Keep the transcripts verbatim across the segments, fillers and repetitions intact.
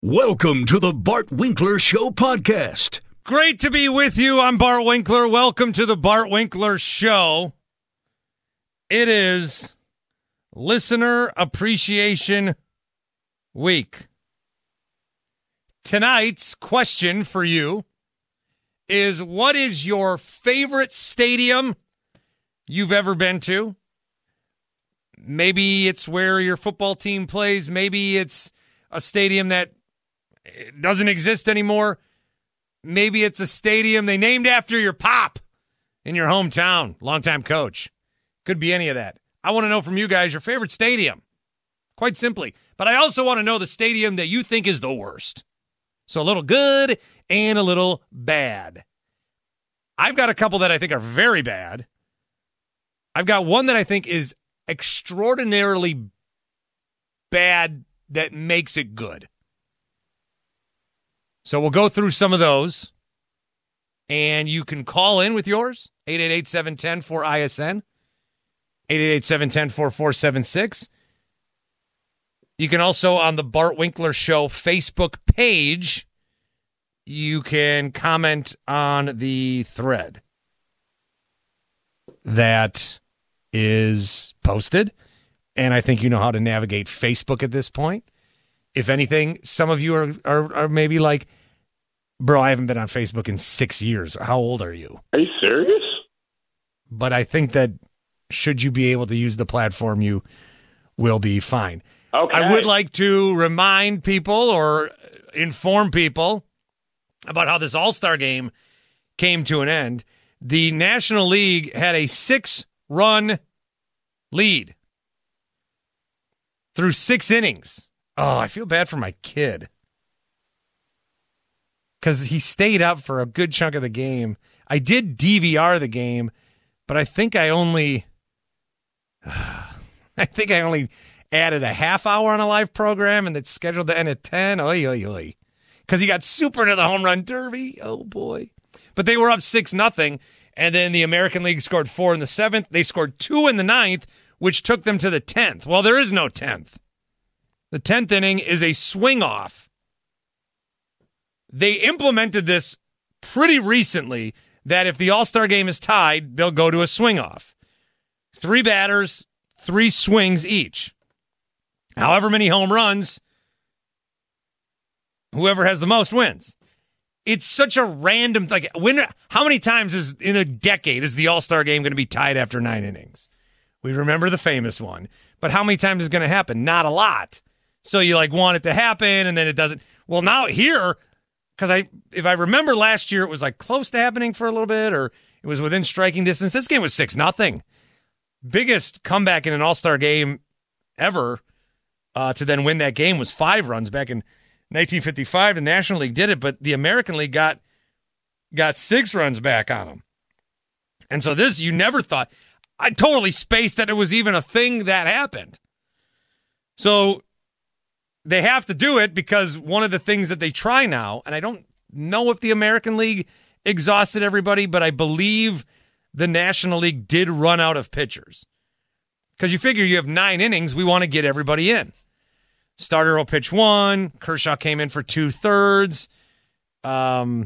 Welcome to the Bart Winkler Show podcast. Great to be with you. I'm Bart Winkler. Welcome to the Bart Winkler Show. It is Listener Appreciation Week. Tonight's question for you is, what is your favorite stadium you've ever been to? Maybe it's where your football team plays. Maybe it's a stadium that doesn't exist anymore. Maybe it's a stadium they named after your pop in your hometown, longtime coach. Could be any of that. I want to know from you guys your favorite stadium, quite simply. But I also want to know the stadium that you think is the worst. So a little good and a little bad. I've got a couple that I think are very bad. I've got one that I think is extraordinarily bad that makes it good. So we'll go through some of those, and you can call in with yours, eight eight eight, seven one zero, four I S N, eight eight eight, seven one zero, four four seven six. You can also, on the Bart Winkler Show Facebook page, you can comment on the thread that is posted, and I think you know how to navigate Facebook at this point. If anything, some of you are, are are maybe like, bro, I haven't been on Facebook in six years. How old are you? Are you serious? But I think that should you be able to use the platform, you will be fine. Okay. I would like to remind people or inform people about how this All-Star game came to an end. The National League had a six-run lead through six innings. Oh, I feel bad for my kid because he stayed up for a good chunk of the game. I did D V R the game, but I think I only, I think I only added a half hour on a live program, and it's scheduled to end at ten. Oy, oy, oy. Because he got super into the home run derby. Oh, boy. But they were up six nothing, and then the American League scored four in the seventh. They scored two in the ninth, which took them to the tenth. Well, there is no tenth. The tenth inning is a swing off. They implemented this pretty recently that if the All-Star game is tied, they'll go to a swing off. Three batters, three swings each. However many home runs, whoever has the most wins. It's such a random, like, when, how many times is in a decade is the All-Star game going to be tied after nine innings? We remember the famous one. But how many times is it going to happen? Not a lot. So you like want it to happen, and then it doesn't. Well, now here, because I, if I remember last year, it was like close to happening for a little bit, or it was within striking distance. This game was six nothing. Biggest comeback in an All-Star game ever uh, to then win that game was five runs back in nineteen fifty-five. The National League did it, but the American League got got six runs back on them. And so this, you never thought. I totally spaced that it was even a thing that happened. So they have to do it because one of the things that they try now, and I don't know if the American League exhausted everybody, but I believe the National League did run out of pitchers. Because you figure you have nine innings, we want to get everybody in. Starter will pitch one. Kershaw came in for two-thirds. Um,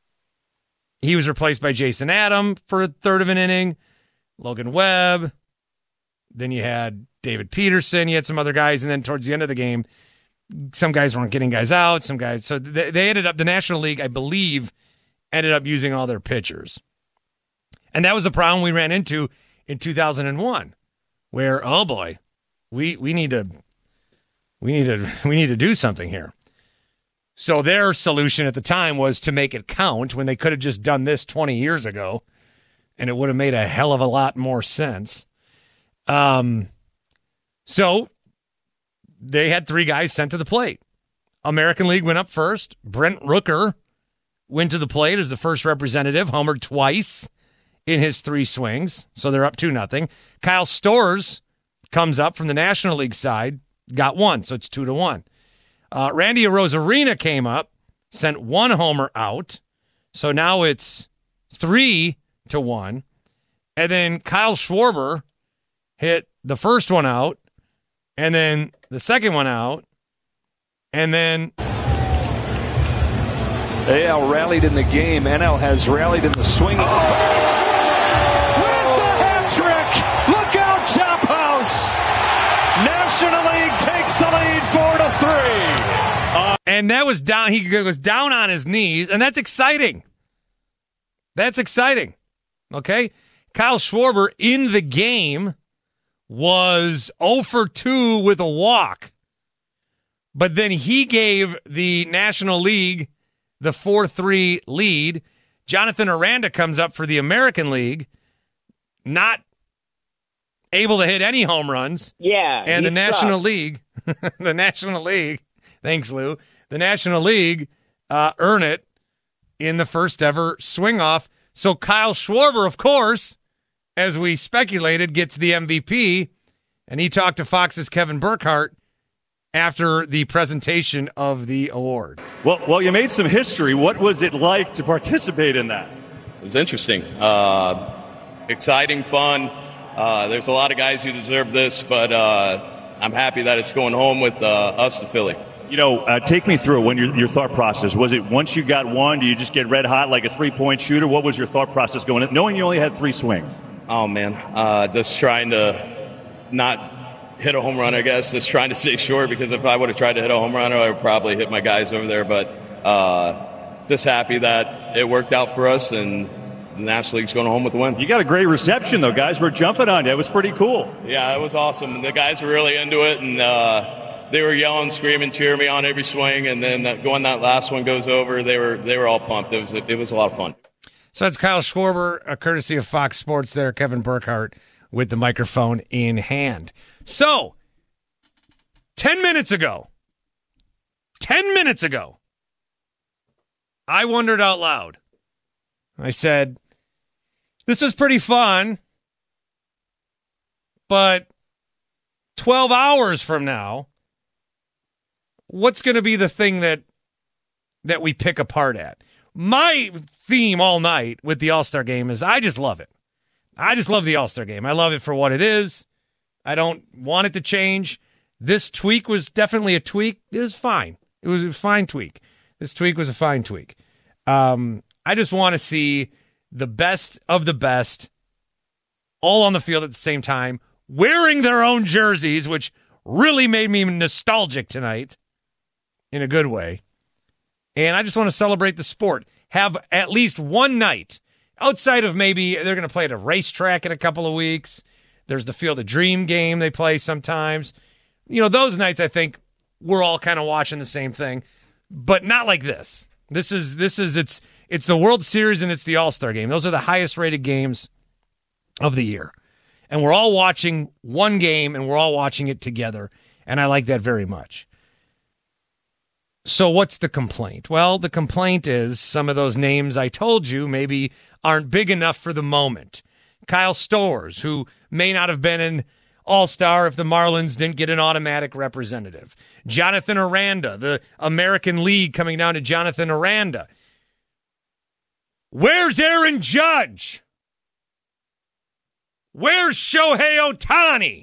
he was replaced by Jason Adam for a third of an inning. Logan Webb. Then you had David Peterson. You had some other guys. And then towards the end of the game, some guys weren't getting guys out. Some guys. So they, they ended up, the National League, I believe, ended up using all their pitchers. And that was the problem we ran into in two thousand one, where, oh boy, we we need to we need to we need to do something here. So their solution at the time was to make it count, when they could have just done this twenty years ago, and it would have made a hell of a lot more sense. Um, so they had three guys sent to the plate. American League went up first. Brent Rooker went to the plate as the first representative, homered twice in his three swings, so they're up two nothing. Kyle Storrs comes up from the National League side, got one, so it's two to one. Uh, Randy Arozarena came up, sent one homer out, so now it's three to one. And then Kyle Schwarber hit the first one out, and then the second one out, and then A L rallied in the game. N L has rallied in the swing. Oh. With the hat trick. Look out, Chop House. National League takes the lead four to three. Uh, and that was down. He was down on his knees, and that's exciting. That's exciting. Okay? Kyle Schwarber in the game was oh for two with a walk. But then he gave the National League the four three lead. Jonathan Aranda comes up for the American League, not able to hit any home runs. Yeah. And the National sucked. League, the National League, thanks, Lou, the National League uh, earn it in the first ever swing off. So Kyle Schwarber, of course, as we speculated, gets the M V P, and he talked to Fox's Kevin Burkhardt after the presentation of the award. Well, well, you made some history. What was it like to participate in that? It was interesting, uh, exciting, fun. Uh, there's a lot of guys who deserve this, but uh, I'm happy that it's going home with uh, us to Philly. You know, uh, take me through when your, your thought process. Was it once you got one, do you just get red hot like a three-point shooter? What was your thought process going in, knowing you only had three swings? Oh, man, uh, just trying to not hit a home run, I guess. Just trying to stay short, because if I would have tried to hit a home run, I would probably hit my guys over there. But uh, just happy that it worked out for us, and the National League's going home with the win. You got a great reception, though. Guys were jumping on you. It was pretty cool. Yeah, it was awesome. The guys were really into it, and uh, they were yelling, screaming, cheering me on every swing. And then that, when that last one goes over, they were they were all pumped. It was it was a lot of fun. So that's Kyle Schwarber, a courtesy of Fox Sports there, Kevin Burkhardt with the microphone in hand. So, ten minutes ago, ten minutes ago, I wondered out loud. I said, this was pretty fun, but twelve hours from now, what's going to be the thing that that we pick apart at? My theme all night with the All-Star Game is I just love it. I just love the All-Star Game. I love it for what it is. I don't want it to change. This tweak was definitely a tweak. It was fine. It was a fine tweak. This tweak was a fine tweak. Um, I just want to see the best of the best all on the field at the same time, wearing their own jerseys, which really made me nostalgic tonight in a good way. And I just want to celebrate the sport. Have at least one night outside of maybe they're going to play at a racetrack in a couple of weeks. There's the Field of Dream game they play sometimes. You know, those nights I think we're all kind of watching the same thing, but not like this. This is this is it's it's the World Series and it's the All-Star Game. Those are the highest rated games of the year. And we're all watching one game and we're all watching it together, and I like that very much. So what's the complaint? Well, the complaint is some of those names I told you maybe aren't big enough for the moment. Kyle Stowers, who may not have been an All-Star if the Marlins didn't get an automatic representative. Jonathan Aranda, the American League coming down to Jonathan Aranda. Where's Aaron Judge? Where's Shohei Ohtani?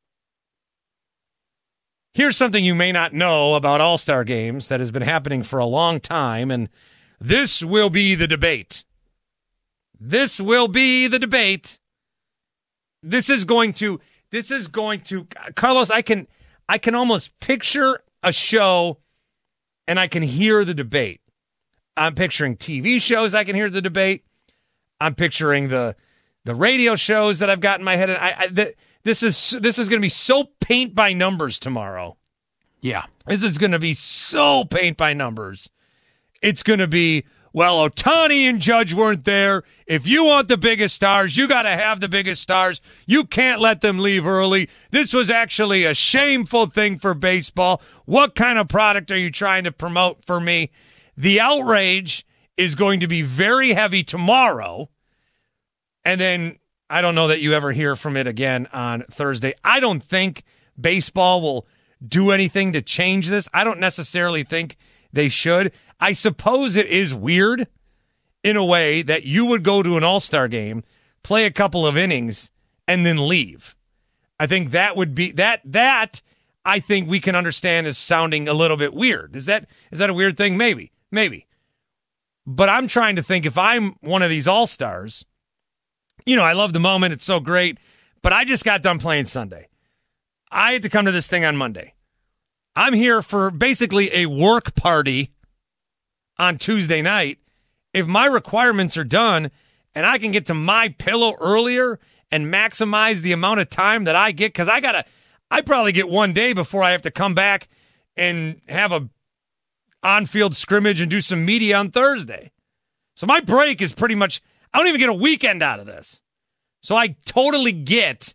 Here's something you may not know about All-Star games that has been happening for a long time, and this will be the debate. This will be the debate. This is going to, this is going to, Carlos, I can, I can almost picture a show and I can hear the debate. I'm picturing T V shows, I can hear the debate. I'm picturing the, the radio shows that I've got in my head. And I, I the, This is this is going to be so paint by numbers tomorrow. Yeah. This is going to be so paint by numbers. It's going to be, well, Ohtani and Judge weren't there. If you want the biggest stars, you got to have the biggest stars. You can't let them leave early. This was actually a shameful thing for baseball. What kind of product are you trying to promote for me? The outrage is going to be very heavy tomorrow. And then I don't know that you ever hear from it again on Thursday. I don't think baseball will do anything to change this. I don't necessarily think they should. I suppose it is weird in a way that you would go to an All-Star game, play a couple of innings, and then leave. I think that would be that that I think we can understand as sounding a little bit weird. Is that is that a weird thing? Maybe. Maybe. But I'm trying to think if I'm one of these all-stars, you know, I love the moment. It's so great. But I just got done playing Sunday. I had to come to this thing on Monday. I'm here for basically a work party on Tuesday night. If my requirements are done and I can get to my pillow earlier and maximize the amount of time that I get, because I got to, I probably get one day before I have to come back and have a on-field scrimmage and do some media on Thursday. So my break is pretty much, I don't even get a weekend out of this. So I totally get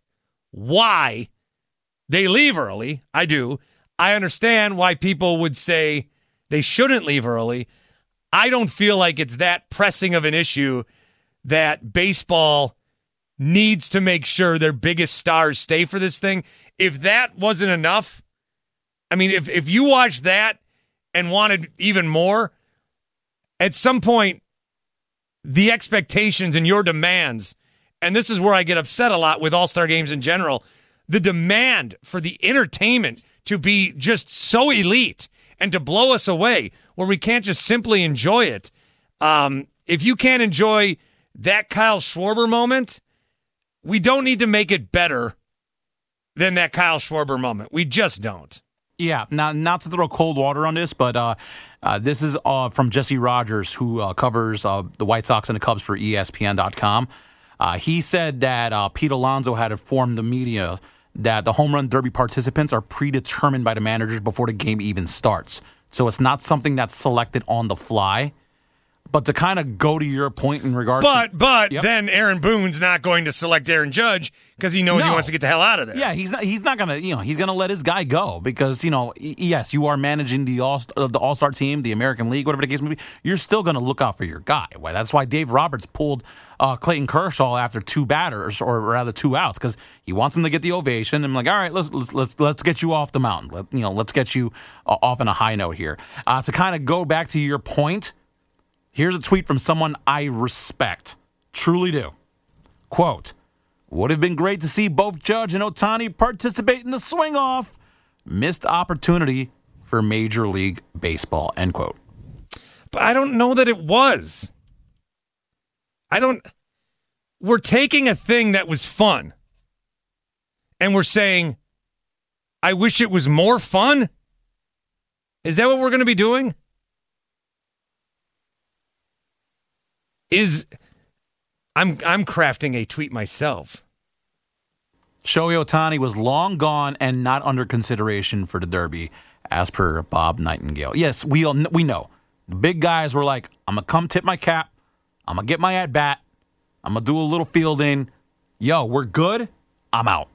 why they leave early. I do. I understand why people would say they shouldn't leave early. I don't feel like it's that pressing of an issue that baseball needs to make sure their biggest stars stay for this thing. If that wasn't enough, I mean, if, if you watched that and wanted even more, at some point, the expectations and your demands, and this is where I get upset a lot with all-star games in general, the demand for the entertainment to be just so elite and to blow us away where we can't just simply enjoy it. Um, if you can't enjoy that Kyle Schwarber moment, we don't need to make it better than that Kyle Schwarber moment. We just don't. Yeah, not, not to throw cold water on this, but uh, uh, this is uh, from Jesse Rogers, who uh, covers uh, the White Sox and the Cubs for E S P N dot com. Uh, he said that uh, Pete Alonso had informed the media that the home run derby participants are predetermined by the managers before the game even starts. So it's not something that's selected on the fly. But to kind of go to your point in regards but, to... But yep. then Aaron Boone's not going to select Aaron Judge because he knows no. he wants to get the hell out of there. Yeah, he's not He's not going to, you know, he's going to let his guy go because, you know, yes, you are managing the all uh, the All-Star team, the American League, whatever the case may be. You're still going to look out for your guy. Well, that's why Dave Roberts pulled uh, Clayton Kershaw after two batters, or rather two outs, because he wants him to get the ovation. I'm like, all right, let's let's let's, let's get you off the mountain. Let, you know, let's get you uh, off on a high note here. Uh, to kind of go back to your point, here's a tweet from someone I respect. Truly do. Quote, would have been great to see both Judge and Ohtani participate in the swing-off. Missed opportunity for Major League Baseball, end quote. But I don't know that it was. I don't... We're taking a thing that was fun, and we're saying, I wish it was more fun? Is that what we're going to be doing? Is... I'm I'm crafting a tweet myself. Shohei Ohtani was long gone and not under consideration for the Derby, as per Bob Nightingale. Yes, we all, we know. The big guys were like, I'm going to come tip my cap. I'm going to get my at-bat. I'm going to do a little fielding. Yo, we're good. I'm out.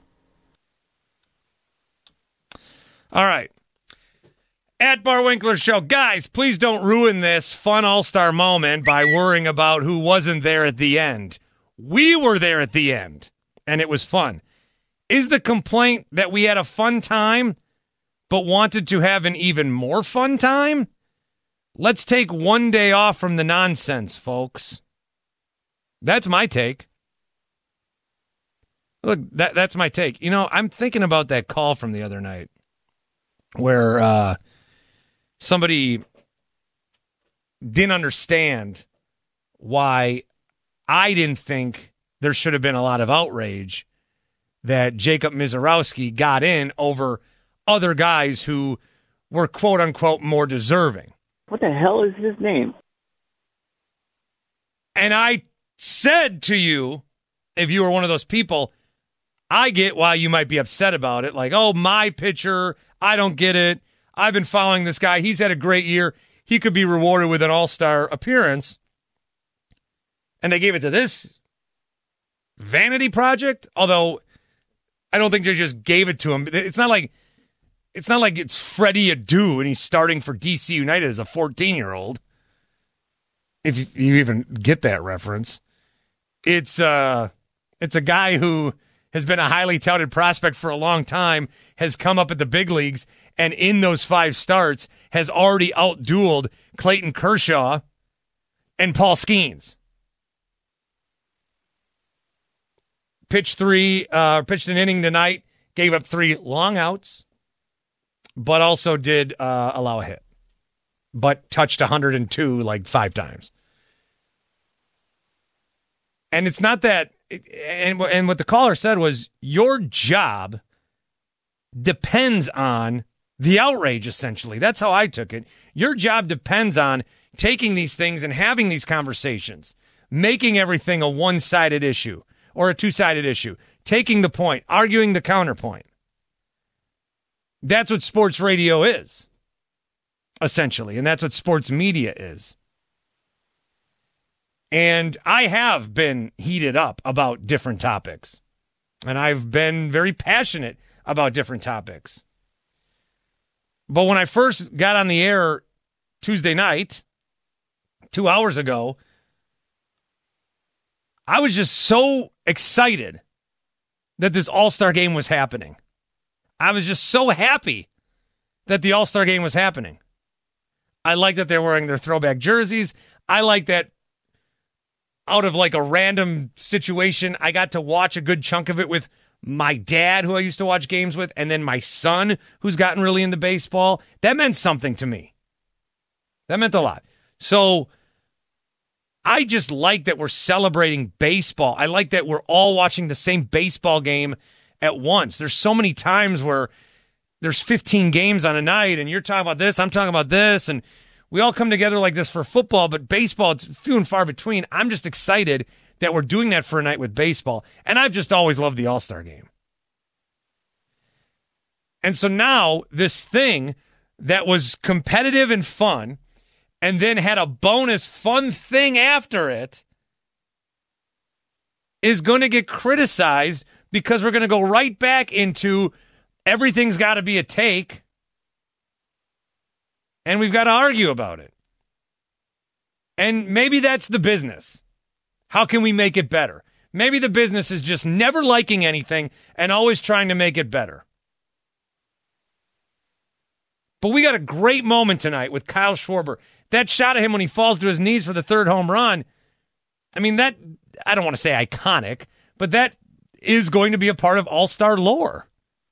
All right. At Bar Winkler Show. Guys, please don't ruin this fun all-star moment by worrying about who wasn't there at the end. We were there at the end, and it was fun. Is the complaint that we had a fun time but wanted to have an even more fun time? Let's take one day off from the nonsense, folks. That's my take. Look, that that's my take. You know, I'm thinking about that call from the other night where uh, somebody didn't understand why I didn't think there should have been a lot of outrage that Jacob Misiorowski got in over other guys who were quote-unquote more deserving. What the hell is his name? And I said to you, if you were one of those people, I get why you might be upset about it. Like, oh, my pitcher, I don't get it. I've been following this guy. He's had a great year. He could be rewarded with an all-star appearance. And they gave it to this vanity project, although I don't think they just gave it to him. It's not like it's not like it's Freddie Adu and he's starting for D C United as a fourteen-year-old. If you even get that reference. It's uh it's a guy who has been a highly touted prospect for a long time, has come up at the big leagues, and in those five starts has already outdueled Clayton Kershaw and Paul Skeens. Pitched three, uh, pitched an inning tonight, gave up three long outs, but also did uh, allow a hit, but touched one hundred two like five times. And it's not that, and, and what the caller said was, your job depends on the outrage, essentially. That's how I took it. Your job depends on taking these things and having these conversations, making everything a one-sided issue or a two-sided issue, taking the point, arguing the counterpoint. That's what sports radio is, essentially, and that's what sports media is. And I have been heated up about different topics, and I've been very passionate about different topics. But when I first got on the air Tuesday night, two hours ago, I was just so excited that this All-Star game was happening. I was just so happy that the All-Star game was happening. I like that they're wearing their throwback jerseys. I like that out of like a random situation, I got to watch a good chunk of it with my dad, who I used to watch games with, and then my son, who's gotten really into baseball. That meant something to me. That meant a lot. So I just like that we're celebrating baseball. I like that we're all watching the same baseball game at once. There's so many times where there's fifteen games on a night, and you're talking about this, I'm talking about this, and we all come together like this for football, but baseball, it's few and far between. I'm just excited that we're doing that for a night with baseball. And I've just always loved the All-Star game. And so now this thing that was competitive and fun and then had a bonus fun thing after it is going to get criticized because we're going to go right back into everything's got to be a take and we've got to argue about it. And maybe that's the business. How can we make it better? Maybe the business is just never liking anything and always trying to make it better. But we got a great moment tonight with Kyle Schwarber. That shot of him when he falls to his knees for the third home run, I mean, that, I don't want to say iconic, but that is going to be a part of All-Star lore.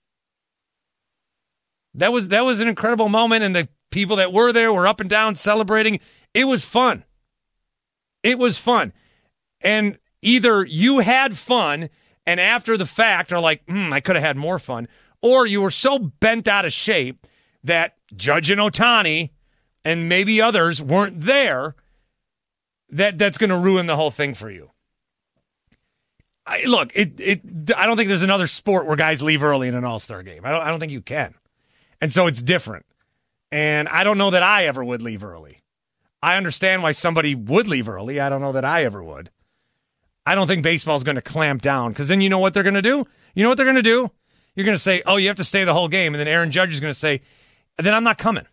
That was, that was an incredible moment, and the people that were there were up and down celebrating. It was fun. It was fun. And either you had fun and after the fact are like, hmm, I could have had more fun, or you were so bent out of shape that Judge and Ohtani and maybe others weren't there that that's going to ruin the whole thing for you. I, look, it it I don't think there's another sport where guys leave early in an All-Star game. I don't I don't think you can. And so it's different. And I don't know that I ever would leave early. I understand why somebody would leave early. I don't know that I ever would. I don't think baseball's going to clamp down, because then you know what they're going to do? You know what they're going to do? You're going to say, oh, you have to stay the whole game. And then Aaron Judge is going to say, then I'm not coming.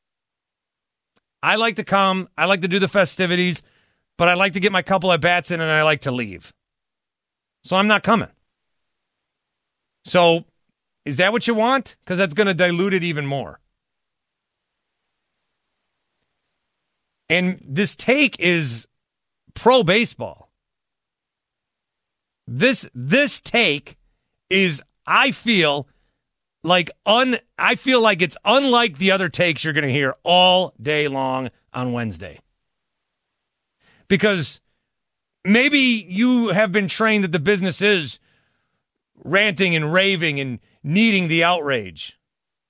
I like to come. I like to do the festivities, but I like to get my couple at bats in and I like to leave. So I'm not coming. So is that what you want? Because that's going to dilute it even more. And this take is pro baseball. This this take is, I feel like un I feel like it's unlike the other takes you're going to hear all day long on Wednesday. Because maybe you have been trained that the business is ranting and raving and needing the outrage.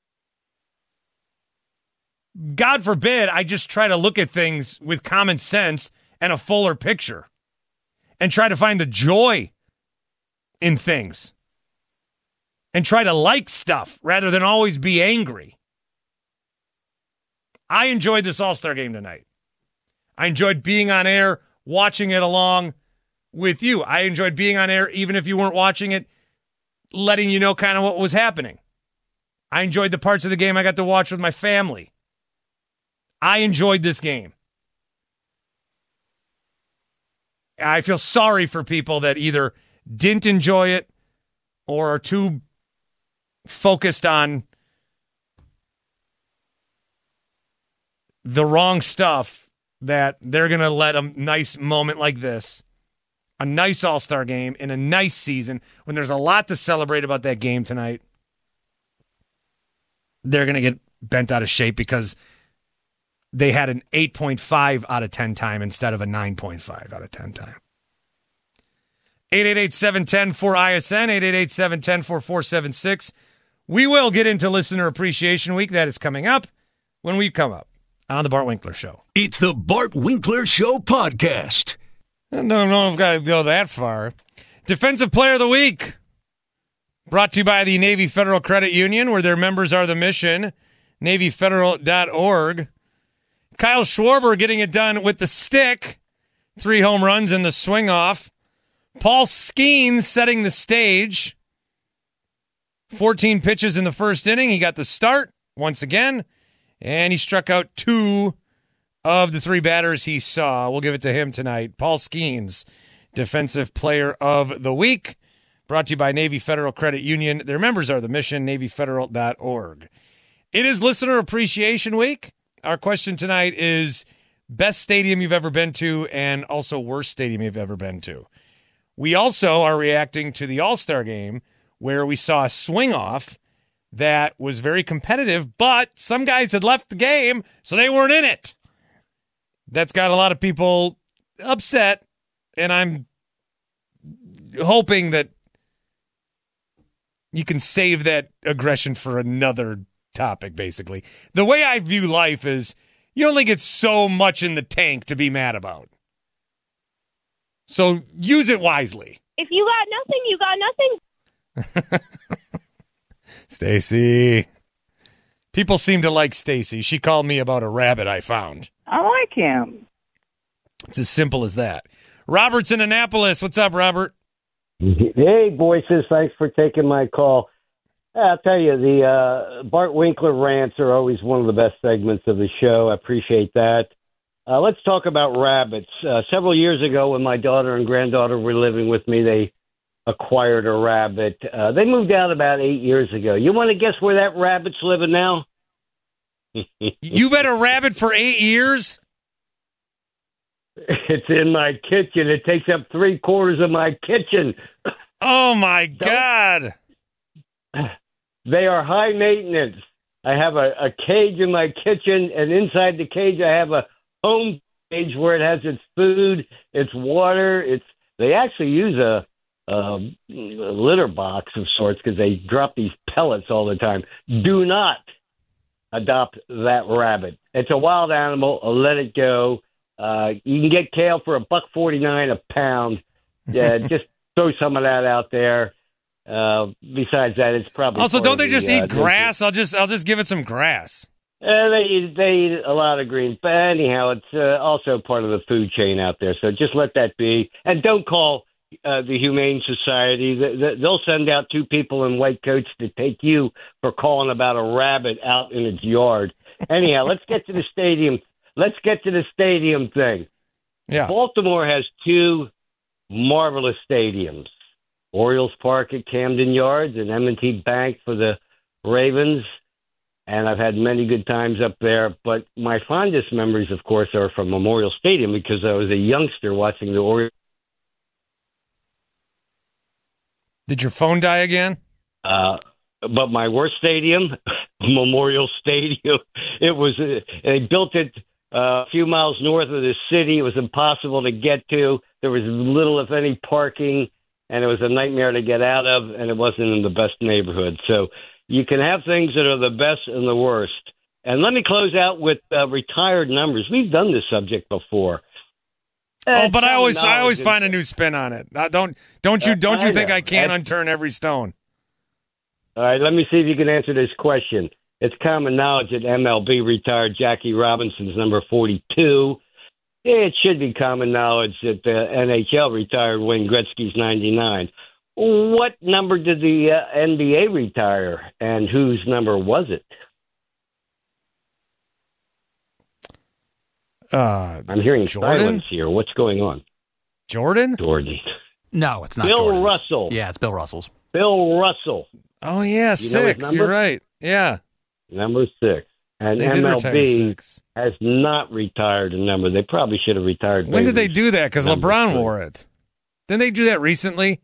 God forbid I just try to look at things with common sense and a fuller picture and try to find the joy in things and try to like stuff rather than always be angry. I enjoyed this All-Star game tonight. I enjoyed being on air, watching it along with you. I enjoyed being on air, even if you weren't watching it, letting you know kind of what was happening. I enjoyed the parts of the game I got to watch with my family. I enjoyed this game. I feel sorry for people that either didn't enjoy it or are too focused on the wrong stuff that they're going to let a nice moment like this, a nice All-Star game in a nice season, when there's a lot to celebrate about that game tonight, they're going to get bent out of shape because they had an eight point five out of ten time instead of a nine point five out of ten time. eight eight eight, seven one zero, four I S N, eight eight eight, seven one zero, four four seven six. We will get into Listener Appreciation Week. That is coming up when we come up on the Bart Winkler Show. It's the Bart Winkler Show podcast. No, no, I've got to go that far. Defensive Player of the Week, brought to you by the Navy Federal Credit Union, where their members are the mission, navy federal dot org. Kyle Schwarber getting it done with the stick, three home runs in the swing-off. Paul Skeens setting the stage. fourteen pitches in the first inning. He got the start once again, and he struck out two of the three batters he saw. We'll give it to him tonight. Paul Skeens, Defensive Player of the Week, brought to you by Navy Federal Credit Union. Their members are the mission, navy federal dot org. It is Listener Appreciation Week. Our question tonight is best stadium you've ever been to and also worst stadium you've ever been to. We also are reacting to the All-Star Game, where we saw a swing-off that was very competitive, but some guys had left the game, so they weren't in it. That's got a lot of people upset, and I'm hoping that you can save that aggression for another topic, basically. The way I view life is you only get so much in the tank to be mad about. So use it wisely. If you got nothing, you got nothing. Stacy. People seem to like Stacy. She called me about a rabbit I found. I like him. It's as simple as that. Robert's in Annapolis. What's up, Robert? Hey, voices. Thanks for taking my call. I'll tell you, the uh, Bart Winkler rants are always one of the best segments of the show. I appreciate that. Uh, let's talk about rabbits. Uh, several years ago, when my daughter and granddaughter were living with me, they acquired a rabbit. Uh, they moved out about eight years ago. You want to guess where that rabbit's living now? You've had a rabbit for eight years? It's in my kitchen. It takes up three quarters of my kitchen. Oh, my God. They are high maintenance. I have a, a cage in my kitchen, and inside the cage I have a home cage where it has its food, its water. It's They actually use a, a litter box of sorts because they drop these pellets all the time. Do not adopt that rabbit. It's a wild animal. I'll let it go. Uh, you can get kale for a buck forty-nine a pound. Yeah, just throw some of that out there. Uh, besides that, it's probably also don't they the, just uh, eat grass? I'll just I'll just give it some grass. Uh, they eat, they eat a lot of greens, but anyhow, it's uh, also part of the food chain out there. So just let that be, and don't call uh, the Humane Society. They'll send out two people in white coats to take you for calling about a rabbit out in its yard. Anyhow, let's get to the stadium. Let's get to the stadium thing. Yeah, Baltimore has two marvelous stadiums. Orioles Park at Camden Yards and M and T Bank for the Ravens. And I've had many good times up there. But my fondest memories, of course, are from Memorial Stadium because I was a youngster watching the Orioles. Did your phone die again? Uh, but my worst stadium, Memorial Stadium, it was, uh, they built it uh, a few miles north of the city. It was impossible to get to. There was little, if any, parking. And it was a nightmare to get out of, and it wasn't in the best neighborhood. So you can have things that are the best and the worst. And let me close out with uh, retired numbers. We've done this subject before. Oh, Uh, but I always I always knowledge find a new spin on it. Uh, don't don't you Uh, don't you I think know. I can't That's- unturn every stone? All right, let me see if you can answer this question. It's common knowledge that M L B retired Jackie Robinson's number forty-two. It should be common knowledge that the N H L retired Wayne Gretzky's ninety-nine. What number did the uh, N B A retire, and whose number was it? Uh, I'm hearing Jordan? silence here. What's going on? Jordan? Jordan. No, it's not Bill Jordan's. Russell. Yeah, it's Bill Russell's. Bill Russell, Oh yeah, You know his six. number? You're right. Yeah, number six. And they did retire M L B six. has not retired a number. They probably should have retired. When did they Babe do that? Because Number LeBron three. wore it. Didn't they do that recently?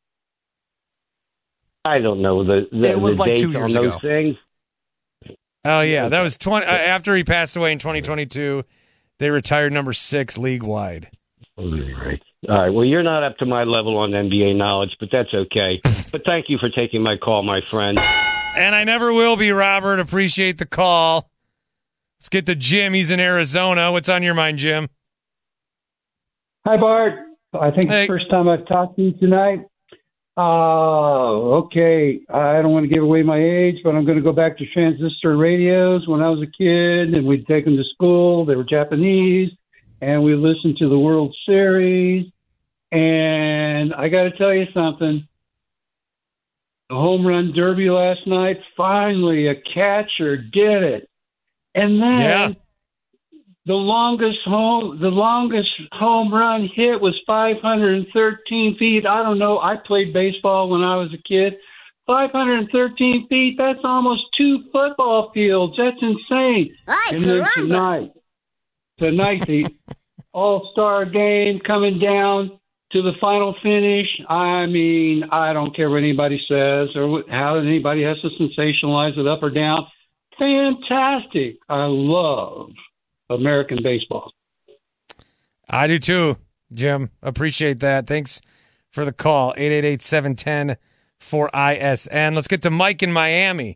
I don't know the, the, It was the like dates two years on those ago. things. Oh yeah, that was twenty uh, after he passed away in twenty twenty-two. They retired number six league wide. All right. All right. Well, you're not up to my level on N B A knowledge, but that's okay. But thank you for taking my call, my friend. And I never will be, Robert. Appreciate the call. Let's get to Jim. He's in Arizona. What's on your mind, Jim? Hi, Bart. I think Hey. it's the first time I've talked to you tonight. Uh, okay. I don't want to give away my age, but I'm going to go back to transistor radios when I was a kid, and we'd take them to school. They were Japanese, and we listened to the World Series. And I got to tell you something. The home run derby last night, finally a catcher did it. And then Yeah. the longest home the longest home run hit was five hundred thirteen feet. I don't know. I played baseball when I was a kid. five hundred thirteen feet, that's almost two football fields. That's insane. Ay, and then caramba. tonight, tonight the All-Star game coming down to the final finish. I mean, I don't care what anybody says or what- how anybody has to sensationalize it up or down. Fantastic. I love American baseball. I do too, Jim. Appreciate that. Thanks for the call. eight eight eight, seven one zero, four I S N. Let's get to Mike in Miami.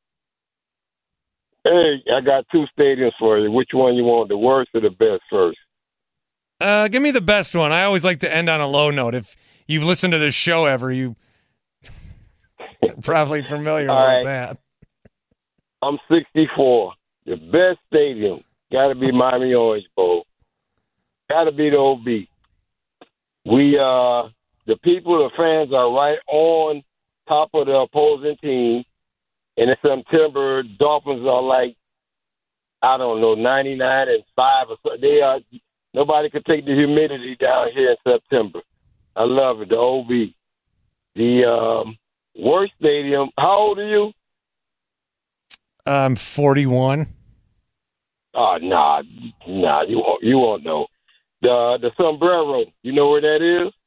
Hey, I got two stadiums for you. Which one you want, the worst or the best first? Uh, give me the best one. I always like to end on a low note. If you've listened to this show ever, you probably familiar All with right. that. I'm sixty-four. The best stadium got to be Miami Orange Bowl. Got to be the O B. We, uh, the people, the fans are right on top of the opposing team. And in September, Dolphins are like, I don't know, ninety-nine and five or so. They are. Nobody could take the humidity down here in September. I love it. The O B. The um, worst stadium. How old are you? I'm forty-one. Oh, nah, nah, you won't, you won't know. The the sombrero, you know where that is?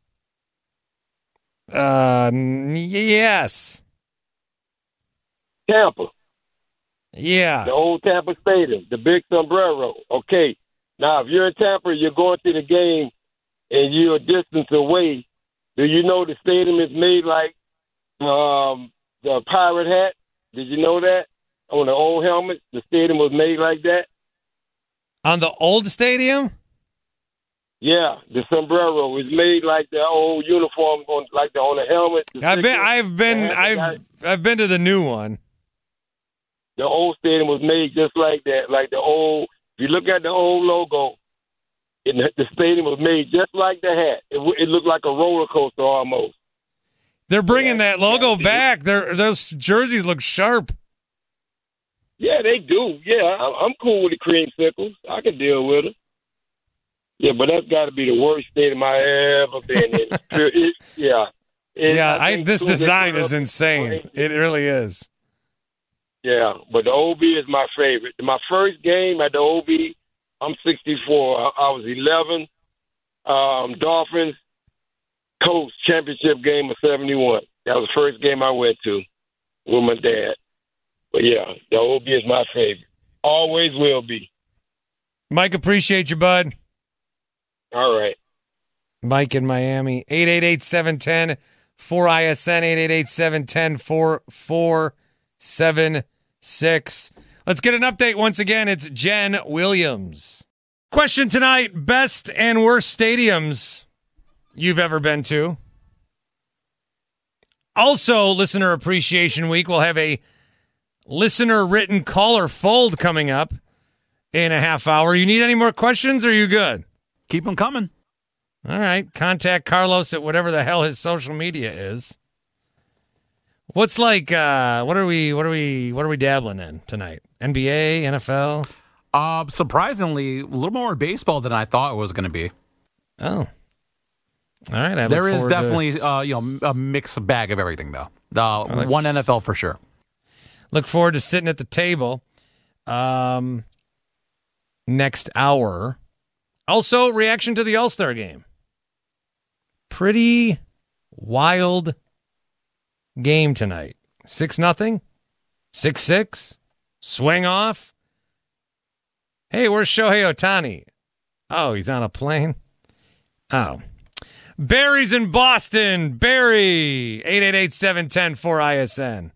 Uh, n- yes. Tampa. Yeah. The old Tampa Stadium, the big sombrero. Okay. Now, if you're in Tampa, you're going to the game and you're a distance away. Do you know the stadium is made like um, the pirate hat? Did you know that? On the old helmet, the stadium was made like that? On the old stadium? Yeah, the sombrero was made like the old uniform, on, like the on the helmet. The I've been, sticker. I've been, They had the I've, guy- I've been to the new one. The old stadium was made just like that, like the old. If you look at the old logo, it, the stadium was made just like the hat. It, w- it looked like a roller coaster almost. They're bringing that logo back. They're, those jerseys look sharp. Yeah, they do. Yeah, I'm, I'm cool with the creamsicles. I can deal with it. Yeah, but that's got to be the worst stadium I ever been in. it, yeah. And Yeah, I, think this soon they design put is up- insane. It really is. Yeah, but the O B is my favorite. My first game at the O B, I'm sixty-four. I, I was eleven. Um, Dolphins, Colts championship game of seventy-one. That was the first game I went to with my dad. But yeah, the O B is my favorite. Always will be. Mike, appreciate you, bud. All right. Mike in Miami. eight eight eight, seven one zero, four I S N, eight eight eight, seven one zero, four four seven six. Let's get an update once again. It's Jen Williams. Question tonight, best and worst stadiums you've ever been to. Also, Listener Appreciation Week will have a listener-written caller fold coming up in a half hour. You need any more questions, or are you good? Keep them coming. All right. Contact Carlos at whatever the hell his social media is. What's like, uh, what are we, what are we, what are we dabbling in tonight? N B A, N F L? Uh, surprisingly, a little more baseball than I thought it was going to be. Oh. All right. I There look is forward to- definitely uh, you know a mixed bag of everything, though. Uh, like- one N F L for sure. Look forward to sitting at the table um, next hour. Also, reaction to the All-Star game. Pretty wild game tonight. Six nothing, six six, swing off. Hey, where's Shohei Ohtani? Oh, he's on a plane. Oh. Barry's in Boston. Barry, eight eight eight, seven one zero, four I S N.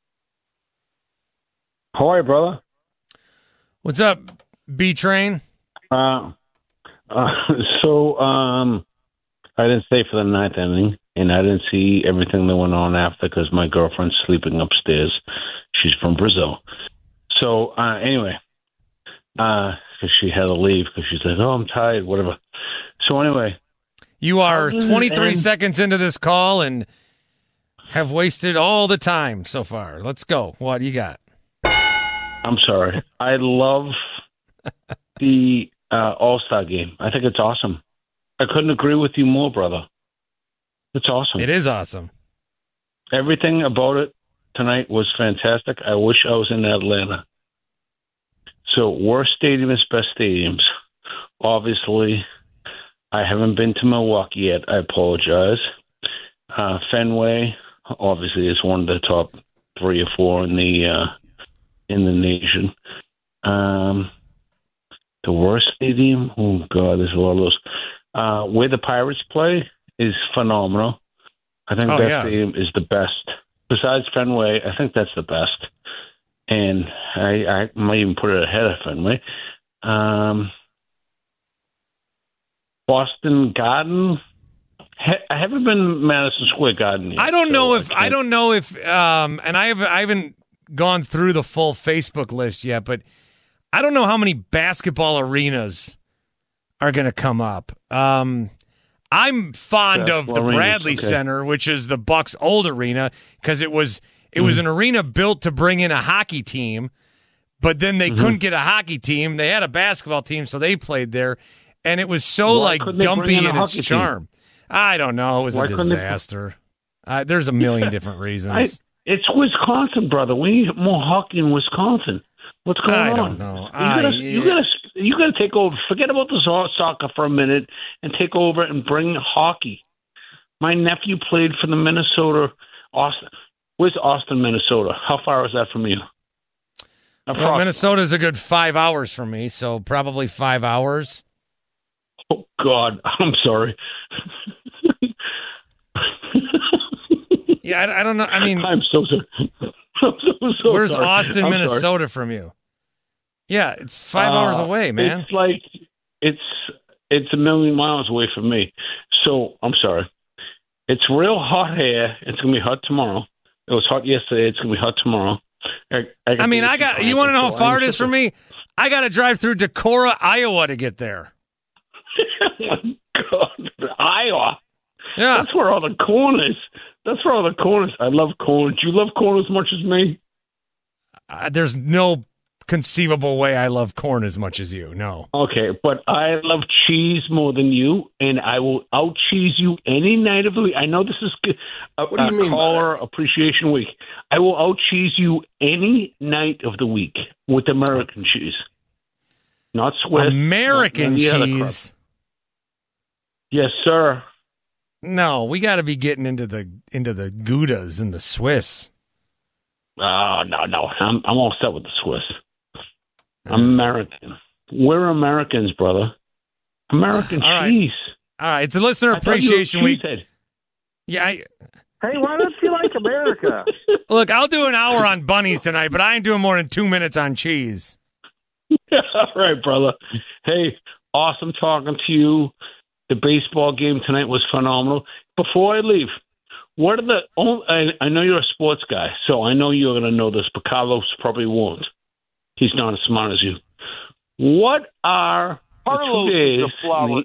How are you, brother? What's up, B-Train? Uh, uh, so, um, I didn't stay for the ninth inning, and I didn't see everything that went on after because my girlfriend's sleeping upstairs. She's from Brazil. So, uh, anyway, because uh, she had to leave because she's like, oh, I'm tired, whatever. So, anyway. You are twenty-three seconds into this call and have wasted all the time so far. Let's go. What do you got? I'm sorry. I love the uh, All-Star game. I think it's awesome. I couldn't agree with you more, brother. It's awesome. It is awesome. Everything about it tonight was fantastic. I wish I was in Atlanta. So, worst stadiums, best stadiums. Obviously, I haven't been to Milwaukee yet. I apologize. Uh, Fenway, obviously, is one of the top three or four in the uh, in the nation. Um, the worst stadium? Oh, God, there's a lot of those. Uh, where the Pirates play is phenomenal. I think oh, that yeah. stadium is the best. Besides Fenway, I think that's the best. And I, I might even put it ahead of Fenway. Um, Boston Garden. I haven't been to Madison Square Garden yet. I don't so know if I, I don't know if um and I have I haven't gone through the full Facebook list yet, but I don't know how many basketball arenas are going to come up. Um I'm fond Yeah, of the well, arenas, Bradley okay. Center, which is the Bucks' old arena, because it was it Mm-hmm. was an arena built to bring in a hockey team, but then they Mhm. couldn't get a hockey team. They had a basketball team, so they played there, and it was so Why like couldn't they bring dumpy in a in its hockey team? charm. I don't know. It was Why a couldn't they- disaster. Uh, there's a million different reasons. I, it's Wisconsin, brother. We need more hockey in Wisconsin. What's going I on? don't know. You I- gotta, you gotta, you gotta take over. Forget about the so- soccer for a minute and take over and bring hockey. My nephew played for the Minnesota Austin. Where's Austin, Minnesota? How far is that from you? Well, Minnesota's a good five hours from me, so probably five hours. Oh God, I'm sorry. Yeah, I, I don't know. I mean, I'm so sorry. I'm so, so where's sorry. Austin, I'm Minnesota sorry. from you? Yeah, it's five Uh, hours away, man. It's like it's it's a million miles away from me. So I'm sorry. It's real hot here. It's gonna be hot tomorrow. It was hot yesterday. It's gonna be hot tomorrow. I, I, I mean, I got. You want to know how far it is from me? I got to drive through Decorah, Iowa, to get there. God, Iowa. Yeah, that's where all the corn is. That's where all the corn is. I love corn. Do you love corn as much as me? Uh, there's no conceivable way I love corn as much as you. No. Okay, but I love cheese more than you, and I will out cheese you any night of the week. I know this is g- a, What do you a mean by caller appreciation week. I will out cheese you any night of the week with American cheese, not Swiss. American not any other crap. cheese. Yes, sir. No, we got to be getting into the into the Goudas and the Swiss. Oh no, no, I'm I'm all set with the Swiss. American. We're Americans, brother. American All right. cheese. All right, it's a listener I thought you were a appreciation week. cheesehead. Yeah, I, Hey, why don't you like America? look, I'll do an hour on bunnies tonight, but I ain't doing more than two minutes on cheese. All right, brother. Hey, awesome talking to you. The baseball game tonight was phenomenal. Before I leave, what are the only, I, I know you're a sports guy, so I know you're going to know this, but Carlos probably won't. He's not as smart as you. What are Carlos the two is days? a flower.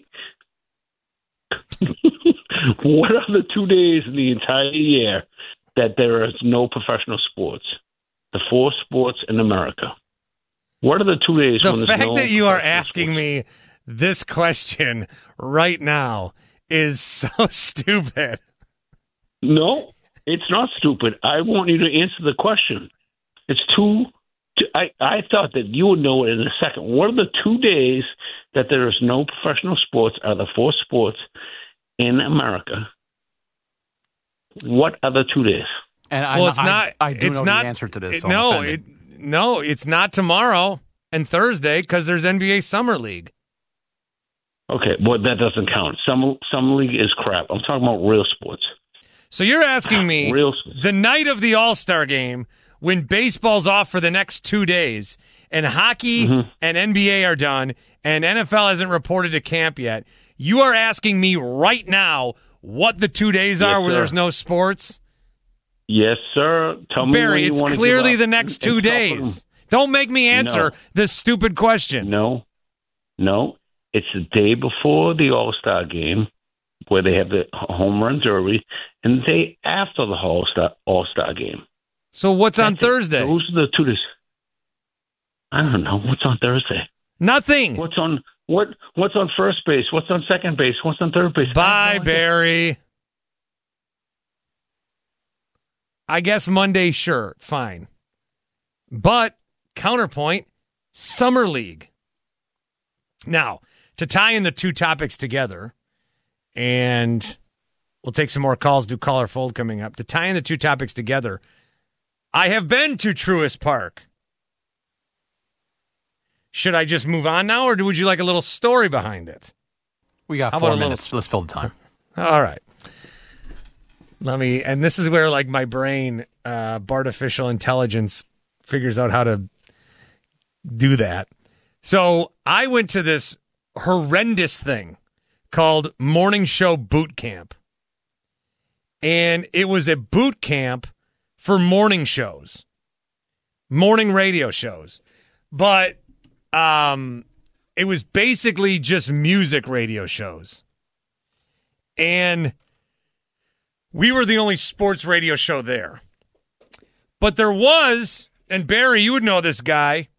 in the- what are the two days in the entire year that there is no professional sports? The four sports in America. What are the two days when The there's fact no that you are professional asking sports? me this question right now is so stupid. No, it's not stupid. I want you to answer the question. It's two. I, I thought that you would know it in a second. What are the two days that there is no professional sports out of the four sports in America? What are the two days? And I, well, it's I, not. I do it's know not, the answer to this. it- so I'm no, offended. it, no, it's not tomorrow and Thursday because there's N B A Summer League. Okay, well, that doesn't count. Summer, summer league is crap. I'm talking about real sports. So you're asking me real the night of the All-Star game when baseball's off for the next two days and hockey mm-hmm. and N B A are done and N F L hasn't reported to camp yet, you are asking me right now what the two days yes, are where sir. there's no sports? Yes, sir. Tell me Barry, when you it's want to clearly give the up next and, two and days. Don't make me answer no. this stupid question. No, no. It's the day before the All-Star game where they have the home run derby and the day after the All-Star, All-Star game. So what's That's on it. Thursday? Those are the two days. I don't know. What's on Thursday? Nothing. What's on what? What's on first base? What's on second base? What's on third base? Bye, no Barry. I guess Monday, sure, fine. But, counterpoint, Summer League. Now, to tie in the two topics together, and we'll take some more calls, do caller fold coming up. To tie in the two topics together, I have been to Truist Park. Should I just move on now, or would you like a little story behind it? We got How four about a minutes. little... Let's fill the time. All right. Let me, and this is where like my brain, uh, artificial intelligence figures out how to do that. So I went to this horrendous thing called Morning Show Boot Camp. And it was a boot camp for morning shows, morning radio shows. But um, it was basically just music radio shows. And we were the only sports radio show there. But there was, and Barry, you would know this guy,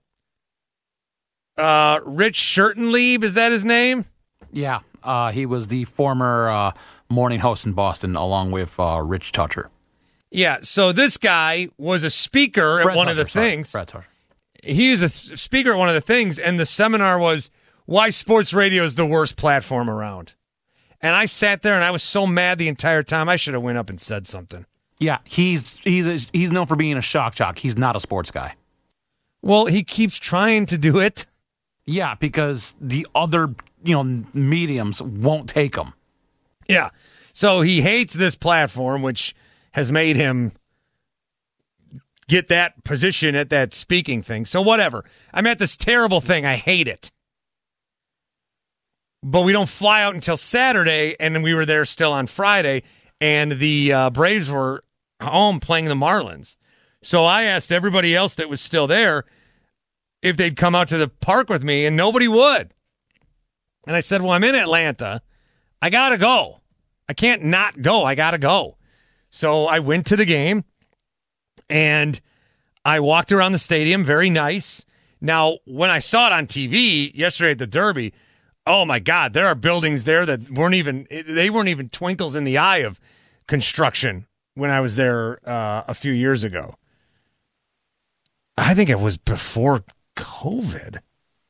uh, Rich Schertenlieb, is that his name? Yeah, uh, he was the former uh, morning host in Boston along with uh, Rich Toucher. Yeah, so this guy was a speaker Fred at one Toucher, of the sorry, things. Fred Toucher. He was a speaker at one of the things, and the seminar was why sports radio is the worst platform around. And I sat there and I was so mad the entire time. I should have went up and said something. Yeah, he's he's a, he's known for being a shock jock. He's not a sports guy. Well, he keeps trying to do it. Yeah, because the other, you know, mediums won't take him. Yeah. So he hates this platform, which has made him get that position at that speaking thing. So whatever. I'm at this terrible thing. I hate it. But we don't fly out until Saturday, and we were there still on Friday, and the uh, Braves were home playing the Marlins. So I asked everybody else that was still there if they'd come out to the park with me, and nobody would. And I said, well, I'm in Atlanta. I got to go. I can't not go. I got to go. So I went to the game, and I walked around the stadium. Very nice. Now, when I saw it on T V yesterday at the Derby, oh, my God, there are buildings there that weren't even, they weren't even twinkles in the eye of construction when I was there uh, a few years ago. I think it was before COVID.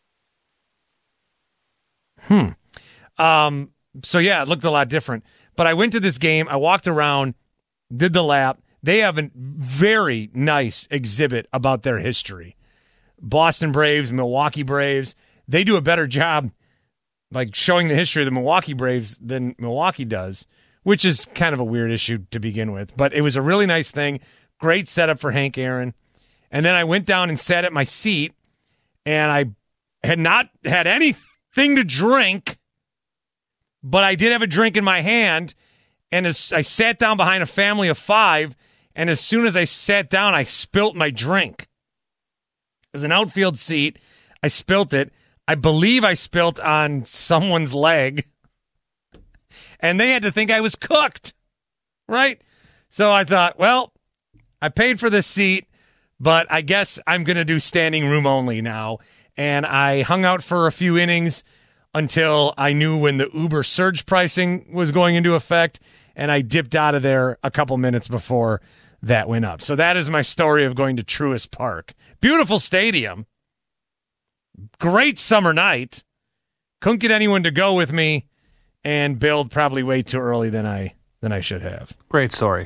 Hmm. Um. So, yeah, it looked a lot different. But I went to this game. I walked around, did the lap. They have a very nice exhibit about their history. Boston Braves, Milwaukee Braves, they do a better job like showing the history of the Milwaukee Braves than Milwaukee does, which is kind of a weird issue to begin with. But it was a really nice thing. Great setup for Hank Aaron. And then I went down and sat at my seat, and I had not had anything to drink, but I did have a drink in my hand. And as I sat down behind a family of five, and as soon as I sat down, I spilt my drink. It was an outfield seat. I spilt it. I believe I spilt on someone's leg, and they had to think I was cooked, right? So I thought, well, I paid for this seat, but I guess I'm going to do standing room only now. And I hung out for a few innings until I knew when the Uber surge pricing was going into effect, and I dipped out of there a couple minutes before that went up. So that is my story of going to Truist Park. Beautiful stadium. Great summer night. Couldn't get anyone to go with me, and billed probably way too early than I than I should have. Great story.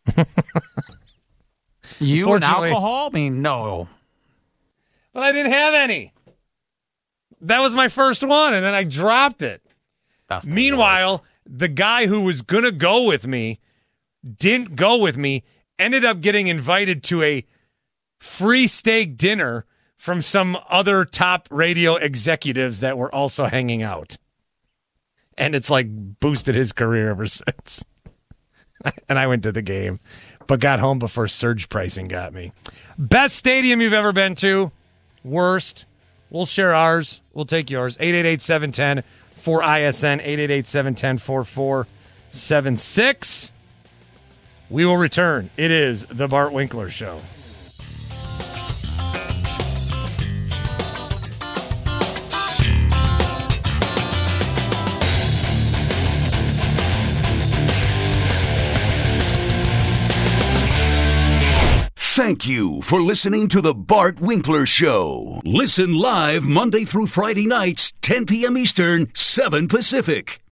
You and alcohol? I mean, no. But I didn't have any. That was my first one, and then I dropped it. That's the Meanwhile, the guy who was going to go with me didn't go with me, ended up getting invited to a free steak dinner from some other top radio executives that were also hanging out. And it's like boosted his career ever since. And I went to the game, but got home before surge pricing got me. Best stadium you've ever been to? Worst? We'll share ours. We'll take yours. eight eight eight, seven one zero, four I S N, eight eight eight, seven one zero, four four seven six. We will return. It is The Bart Winkler Show. Thank you for listening to The Bart Winkler Show. Listen live Monday through Friday nights, ten p.m. Eastern, seven Pacific.